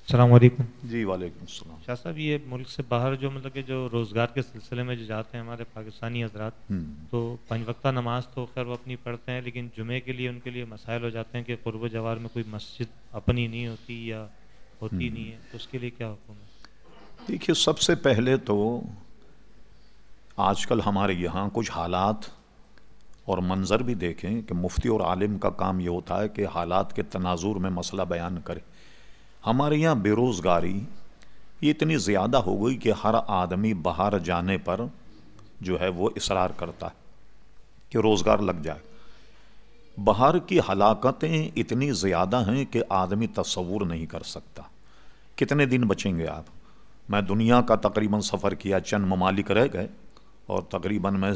السلام علیکم جی وعلیکم السلام۔ شاہ صاحب، یہ ملک سے باہر جو جو روزگار کے سلسلے میں جو جاتے ہیں ہمارے پاکستانی حضرات، تو پنج وقتہ نماز تو خیر وہ اپنی پڑھتے ہیں، لیکن جمعے کے لیے ان کے لیے مسائل ہو جاتے ہیں کہ قرب و جوار میں کوئی مسجد اپنی نہیں ہوتی یا ہوتی نہیں ہے، تو اس کے لیے کیا حکم ہے؟ دیکھیے، سب سے پہلے تو آج کل ہمارے یہاں کچھ حالات اور منظر بھی دیکھیں کہ مفتی اور عالم کا کام یہ ہوتا ہے کہ حالات کے تناظر میں مسئلہ بیان کرے۔ ہمارے یہاں بے روزگاری یہ اتنی زیادہ ہو گئی کہ ہر آدمی باہر جانے پر جو ہے وہ اصرار کرتا ہے کہ روزگار لگ جائے۔ باہر کی ہلاکتیں اتنی زیادہ ہیں کہ آدمی تصور نہیں کر سکتا۔ کتنے دن بچیں گے آپ؟ میں دنیا کا تقریباً سفر کیا، چند ممالک رہ گئے، اور تقریباً میں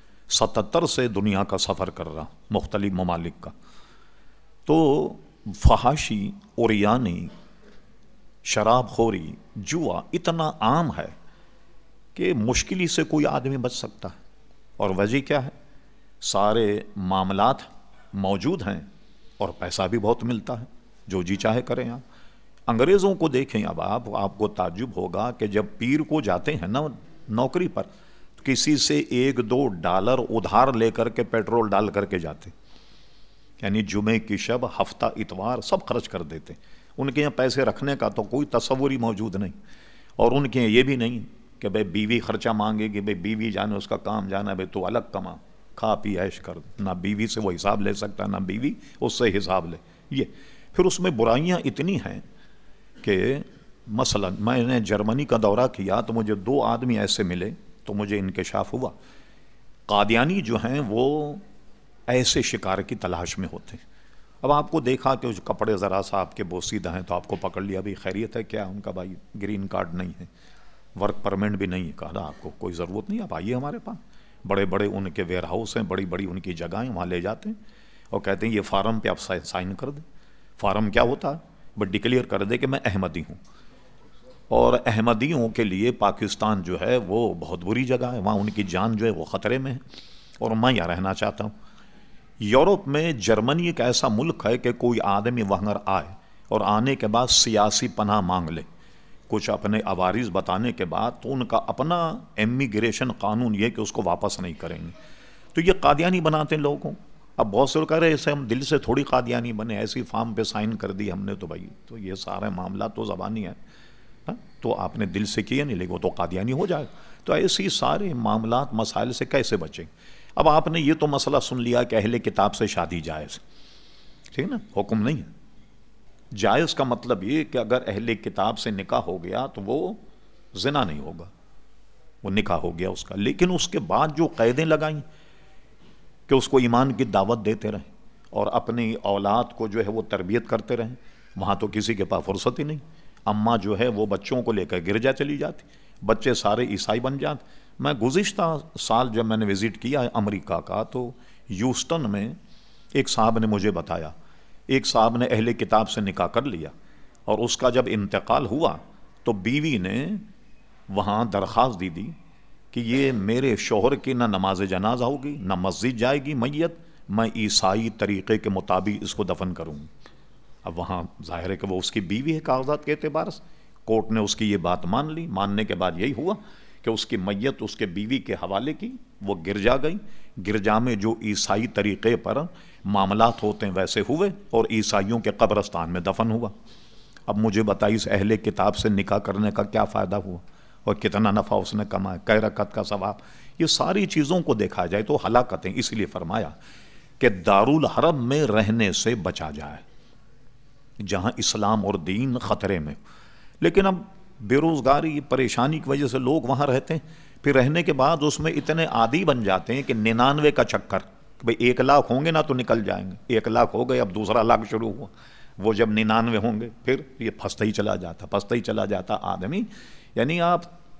77 سے دنیا کا سفر کر رہا، مختلف ممالک کا۔ تو فحاشی، اوریانی، شراب خوری، جوا اتنا عام ہے کہ مشکل سے کوئی آدمی بچ سکتا ہے۔ اور وجہ کیا ہے؟ سارے معاملات موجود ہیں اور پیسہ بھی بہت ملتا ہے، جو جی چاہے کریں آپ۔ انگریزوں کو دیکھیں، اب آپ کو تعجب ہوگا کہ جب پیر کو جاتے ہیں نا نوکری پر، تو کسی سے $1-2 ادھار لے کر کے پیٹرول ڈال کر کے جاتے، یعنی جمعے کی شب، ہفتہ، اتوار سب خرچ کر دیتے۔ ان کے یہاں پیسے رکھنے کا تو کوئی تصور ہی موجود نہیں، اور ان کے یہاں یہ بھی نہیں کہ بھئی بیوی خرچہ مانگے گی، بھئی بیوی جانے اس کا کام جانا، بھئی تو الگ کما، کھا پی عیش کر، نہ بیوی سے وہ حساب لے سکتا، نہ بیوی اس سے حساب لے۔ یہ پھر اس میں برائیاں اتنی ہیں کہ مثلا میں نے جرمنی کا دورہ کیا تو مجھے 2 آدمی ایسے ملے تو مجھے انکشاف ہوا، قادیانی جو ہیں وہ ایسے شکار کی تلاش میں ہوتے ہیں۔ اب آپ کو دیکھا کہ کپڑے ذرا سا آپ کے بوسیدہ ہیں تو آپ کو پکڑ لیا، بھائی خیریت ہے کیا؟ ان کا بھائی گرین کارڈ نہیں ہے، ورک پرمٹ بھی نہیں ہے۔ کہا آپ کو کوئی ضرورت نہیں، آپ آئیے ہمارے پاس۔ بڑے بڑے ان کے ویئر ہاؤس ہیں، بڑی بڑی ان کی جگہیں، وہاں لے جاتے ہیں اور کہتے ہیں یہ فارم پہ آپ سائن کر دیں۔ فارم کیا ہوتا ہے؟ بس ڈکلیئر کر دے کہ میں احمدی ہوں، اور احمدیوں کے لیے پاکستان جو ہے وہ بہت بری جگہ ہے، وہاں ان کی جان جو ہے وہ خطرے میں ہے، اور میں یہاں رہنا چاہتا ہوں۔ یورپ میں جرمنی ایک ایسا ملک ہے کہ کوئی آدمی وہاں آئے اور آنے کے بعد سیاسی پناہ مانگ لے، کچھ اپنے عوارض بتانے کے بعد، تو ان کا اپنا امیگریشن قانون یہ کہ اس کو واپس نہیں کریں گے۔ تو یہ قادیانی بناتے ہیں لوگوں۔ اب بہت سے لوگ کہہ رہے ہیں ایسے ہم دل سے تھوڑی قادیانی بنے، ایسی فارم پہ سائن کر دی ہم نے، تو بھائی تو یہ سارے معاملات تو زبانی ہے، تو آپ نے دل سے کیا نہیں، لیکن وہ تو قادیانی ہو جائے۔ تو ایسی سارے معاملات مسائل سے کیسے بچیں؟ اب آپ نے یہ تو مسئلہ سن لیا کہ اہل کتاب سے شادی جائز، ٹھیک نا، حکم نہیں ہے۔ جائز کا مطلب یہ کہ اگر اہل کتاب سے نکاح ہو گیا تو وہ زنا نہیں ہوگا، وہ نکاح ہو گیا اس کا، لیکن اس کے بعد جو قیدیں لگائیں کہ اس کو ایمان کی دعوت دیتے رہیں اور اپنی اولاد کو جو ہے وہ تربیت کرتے رہیں، وہاں تو کسی کے پاس فرصت ہی نہیں۔ اماں جو ہے وہ بچوں کو لے کر گرجا چلی جاتی، بچے سارے عیسائی بن جاتے۔ میں گزشتہ سال جب میں نے وزٹ کیا امریکہ کا، تو ہیوسٹن میں ایک صاحب نے مجھے بتایا، ایک صاحب نے اہل کتاب سے نکاح کر لیا، اور اس کا جب انتقال ہوا تو بیوی نے وہاں درخواست دی کہ یہ میرے شوہر کی نہ نماز جنازہ ہوگی، نہ مسجد جائے گی میت، میں عیسائی طریقے کے مطابق اس کو دفن کروں گی۔ اب وہاں ظاہر ہے کہ وہ اس کی بیوی ہے کاغذات کے اعتبار سے، کورٹ نے اس کی یہ بات مان لی۔ ماننے کے بعد یہی ہوا کہ اس کی میت اس کے بیوی کے حوالے کی، وہ گرجا گئی، گرجا میں جو عیسائی طریقے پر معاملات ہوتے ہیں ویسے ہوئے، اور عیسائیوں کے قبرستان میں دفن ہوا۔ اب مجھے بتائیے اس اہل کتاب سے نکاح کرنے کا کیا فائدہ ہوا اور کتنا نفع اس نے کمایا، کئی رکعت کا ثواب۔ یہ ساری چیزوں کو دیکھا جائے تو ہلاکتیں، اس لیے فرمایا کہ دارالحرب میں رہنے سے بچا جائے جہاں اسلام اور دین خطرے میں۔ لیکن اب بے روزگاری، پریشانی کی وجہ سے لوگ وہاں رہتے ہیں، پھر رہنے کے بعد اس میں اتنے عادی بن جاتے ہیں کہ 99 کا چکر، بھئی 1 لاکھ ہوں گے نا تو نکل جائیں گے، 1 لاکھ ہو گئے، اب دوسرا لاکھ شروع ہوا، وہ جب 99 ہوں گے پھر یہ پھنستا ہی چلا جاتا آدمی۔ یعنی آپ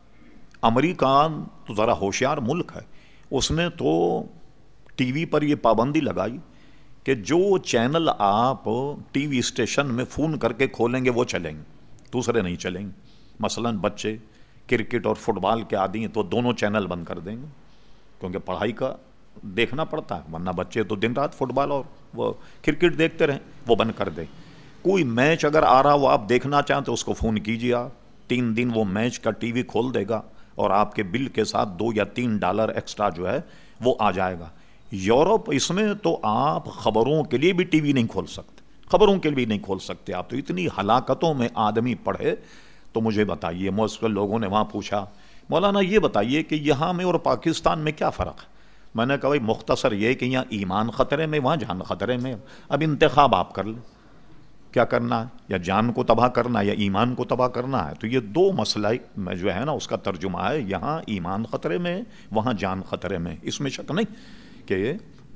امریکہ تو ذرا ہوشیار ملک ہے، اس نے تو ٹی وی پر یہ پابندی لگائی کہ جو چینل آپ ٹی وی اسٹیشن میں فون کر کے کھولیں گے وہ چلیں گے، دوسرے نہیں چلیں گے۔ مثلا بچے کرکٹ اور فٹ بال کے عادی ہیں تو دونوں چینل بند کر دیں گے، کیونکہ پڑھائی کا دیکھنا پڑتا ہے، ورنہ بچے تو دن رات فٹ بال اور وہ کرکٹ دیکھتے رہیں، وہ بند کر دیں۔ کوئی میچ اگر آ رہا وہ آپ دیکھنا چاہیں تو اس کو فون کیجیے آپ، 3 دن وہ میچ کا ٹی وی کھول دے گا اور آپ کے بل کے ساتھ $2 یا $3 ایکسٹرا جو ہے وہ آ جائے گا۔ یورپ اس میں تو آپ خبروں کے لیے بھی ٹی وی نہیں کھول سکتے، خبروں کے لیے بھی نہیں کھول سکتے آپ، تو اتنی ہلاکتوں میں آدمی پڑھے۔ تو مجھے بتائیے، مجھ لوگوں نے وہاں پوچھا مولانا یہ بتائیے کہ یہاں میں اور پاکستان میں کیا فرق ہے؟ میں نے کہا بھائی مختصر یہ کہ یہاں ایمان خطرے میں، وہاں جان خطرے میں، اب انتخاب آپ کر لیں کیا کرنا ہے، یا جان کو تباہ کرنا ہے یا ایمان کو تباہ کرنا ہے۔ تو یہ 2 مسئلہ میں جو ہے نا اس کا ترجمہ ہے، یہاں ایمان خطرے میں، وہاں جان خطرے میں۔ اس میں شک نہیں کہ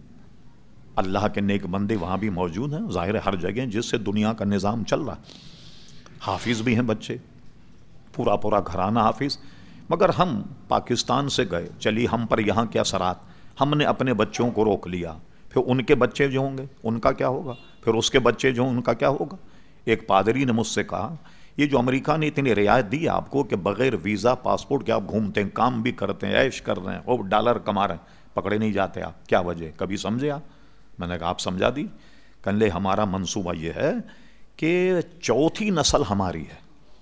اللہ کے نیک بندے وہاں بھی موجود ہیں، ظاہر ہے ہر جگہ جس سے دنیا کا نظام چل رہا، حافظ بھی ہیں بچے، پورا گھرانہ حافظ، مگر ہم پاکستان سے گئے، چلی ہم پر یہاں کے اثرات، ہم نے اپنے بچوں کو روک لیا، پھر ان کے بچے جو ہوں گے ان کا کیا ہوگا، پھر اس کے بچے جو ان کا کیا ہوگا۔ ایک پادری نے مجھ سے کہا یہ جو امریکہ نے اتنی رعایت دی آپ کو کہ بغیر ویزا پاسپورٹ کے آپ گھومتے ہیں، کام بھی کرتے ہیں، عیش کر رہے ہیں، اور $، کما رہے ہیں، پکڑے نہیں جاتے آپ، کیا وجہ؟ کبھی سمجھے آپ؟ میں نے کہا آپ سمجھا دی۔ کہنے لے ہمارا منصوبہ یہ ہے کہ 4تھی نسل ہماری ہے،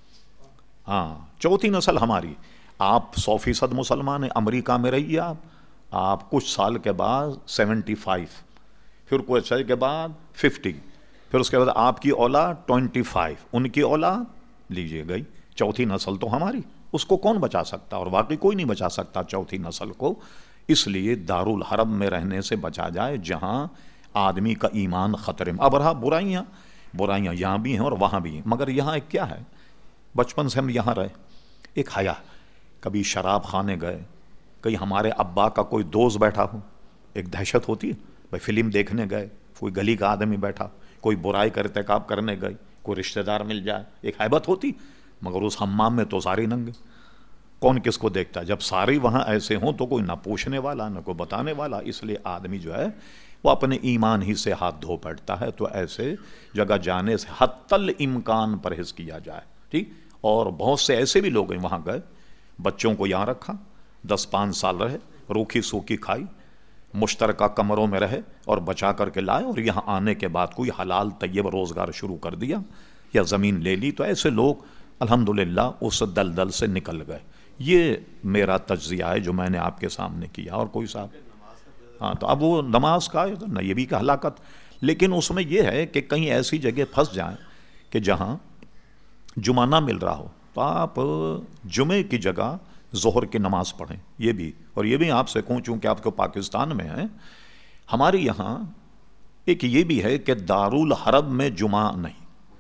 ہاں 4تھی نسل ہماری، آپ 100% مسلمان ہیں، امریکہ میں رہیے آپ کچھ سال کے بعد 75، پھر کچھ سال کے بعد 50، پھر اس کے بعد آپ کی اولاد 25، ان کی اولاد لیجئے گئی، 4تھی نسل تو ہماری، اس کو کون بچا سکتا؟ اور واقعی کوئی نہیں بچا سکتا 4تھی نسل کو۔ اس لیے دارالحرب میں رہنے سے بچا جائے جہاں آدمی کا ایمان خطرے میں۔ اب رہا برائیاں یہاں بھی ہیں اور وہاں بھی ہیں، مگر یہاں ایک کیا ہے، بچپن سے ہم یہاں رہے، ایک حیا، کبھی شراب خانے گئے، کہیں ہمارے ابا کا کوئی دوست بیٹھا ہو، ایک دہشت ہوتی ہے، بھائی فلم دیکھنے گئے، کوئی گلی کا آدمی بیٹھا، کوئی برائی کا ارتکاب کرنے گئے، کوئی رشتہ دار مل جائے، ایک ہیبت ہوتی، مگر اس حمام میں تو سارے ننگے، کون کس کو دیکھتا ہے؟ جب سارے وہاں ایسے ہوں تو کوئی نہ پوچھنے والا نہ کوئی بتانے والا، اس لیے آدمی جو ہے وہ اپنے ایمان ہی سے ہاتھ دھو بیٹھتا ہے۔ تو ایسے جگہ جانے سے حتی الامکان پرہیز کیا جائے، ٹھیک۔ اور بہت سے ایسے بھی لوگ ہیں وہاں گئے، بچوں کو یہاں رکھا، 10-5 سال رہے، روکھی سوکھی کھائی، مشترکہ کمروں میں رہے اور بچا کر کے لائے، اور یہاں آنے کے بعد کوئی حلال طیب روزگار شروع کر دیا یا زمین لے لی۔ تو ایسے لوگ الحمدللہ اس دلدل سے نکل گئے۔ یہ میرا تجزیہ ہے جو میں نے آپ کے سامنے کیا۔ اور کوئی صاحب؟ ہاں، تو اب وہ نماز کا نہ یہ بھی کہ ہلاکت، لیکن اس میں یہ ہے کہ کہیں ایسی جگہ پھنس جائیں کہ جہاں جمعہ نہ مل رہا ہو تو آپ جمعے کی جگہ ظہر کی نماز پڑھیں۔ یہ بھی، اور یہ بھی آپ سے کہوں چونکہ آپ کو پاکستان میں ہیں، ہمارے یہاں ایک یہ بھی ہے کہ دارالحرب میں جمعہ نہیں،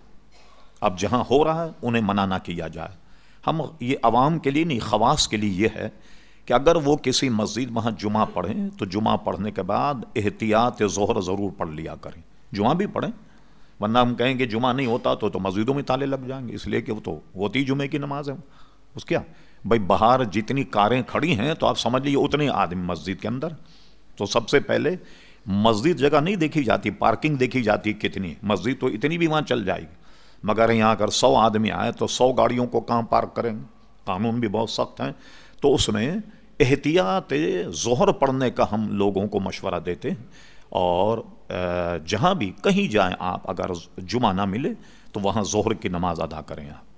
اب جہاں ہو رہا ہے انہیں منع نہ کیا جائے۔ ہم یہ عوام کے لیے نہیں، خواص کے لیے یہ ہے کہ اگر وہ کسی مسجد وہاں جمعہ پڑھیں تو جمعہ پڑھنے کے بعد احتیاط ظہر ضرور پڑھ لیا کریں، جمعہ بھی پڑھیں، ورنہ ہم کہیں گے جمعہ نہیں ہوتا تو مسجدوں میں تالے لگ جائیں گے، اس لیے کہ وہ تو ہوتی جمعے کی نماز ہے۔ اس کیا بھائی، باہر جتنی کاریں کھڑی ہیں تو آپ سمجھ لیجیے اتنے آدمی مسجد کے اندر۔ تو سب سے پہلے مسجد جگہ نہیں دیکھی جاتی، پارکنگ دیکھی جاتی کتنی، مسجد تو اتنی بھی وہاں چل جائے گی، مگر یہاں اگر 100 آدمی آئے تو 100 گاڑیوں کو کہاں پارک کریں گے؟ قانون بھی بہت سخت ہیں۔ تو اس میں احتیاط ظہر پڑھنے کا ہم لوگوں کو مشورہ دیتے ہیں، اور جہاں بھی کہیں جائیں آپ، اگر جمعہ نہ ملے تو وہاں ظہر کی نماز ادا کریں آپ۔